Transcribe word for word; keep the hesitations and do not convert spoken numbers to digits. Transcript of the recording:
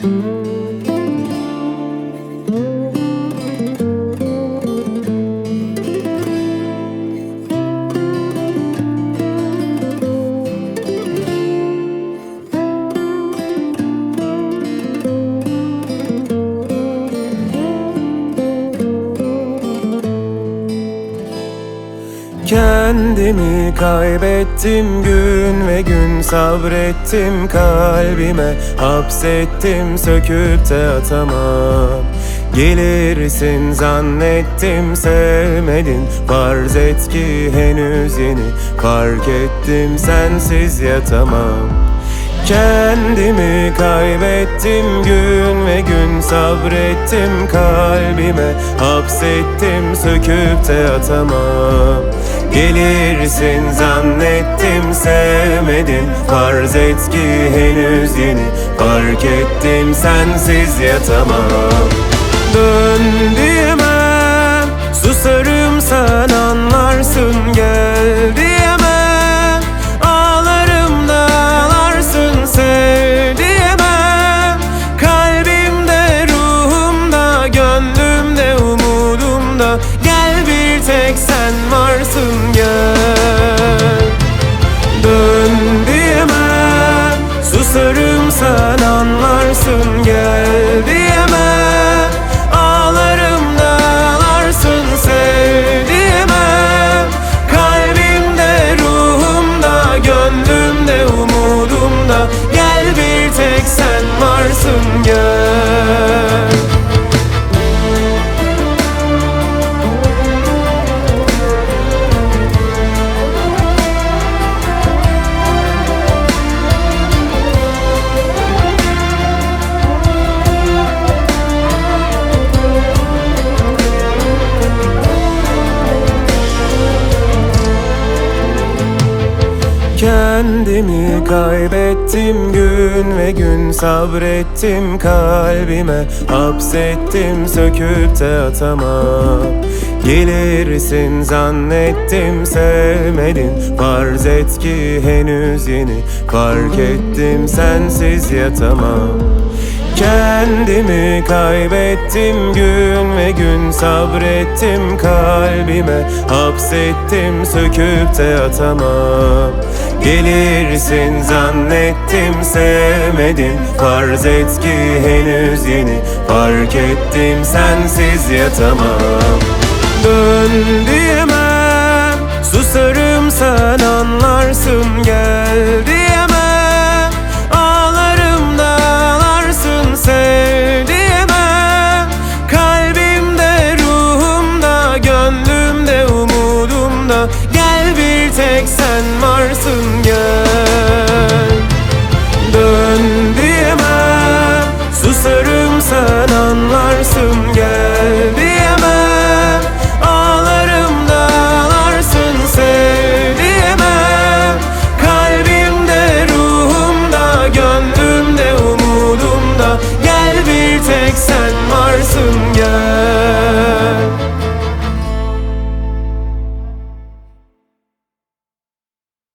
Kendimi kaybettim, gün ve gün sabrettim, kalbime hapsettim, söküp de atamam. Gelirsin zannettim, sevmedin, farz et ki henüz yeni fark ettim, sensiz yatamam. Kendimi kaybettim, gün ve gün sabrettim, kalbime hapsettim, söküp de atamam. Gelirsin zannettim, sevmedin, farz et ki henüz yeni fark ettim, sensiz yatamam. Dön diyemem, susarım sen anlarsın, gel diyemem, ağlarım da ağlarsın, sev diyemem. Kalbimde, ruhumda, gönlümde, umudumda, gel bir tek sen varsın, gel. Dön diyemem, susarım sen anlarsın, gel diyemem, ağlarım da ağlarsın, sev diyemem. Kalbimde, ruhumda, gönlümde, umudumda, gel bir tek sen varsın, gel. Kendimi kaybettim, gün ve gün sabrettim, kalbime hapsettim, söküp de atamam. Gelirsin zannettim, sevmedin, farz et ki henüz yeni fark ettim, sensiz yatamam. Kendimi kaybettim, gün ve gün sabrettim, kalbime hapsettim, söküp de atamam. Gelirsin zannettim, sevmedin, farz et ki henüz yeni fark ettim, sensiz yatamam. Dön diyemem, susarım sen anlarsın, gel diyemem,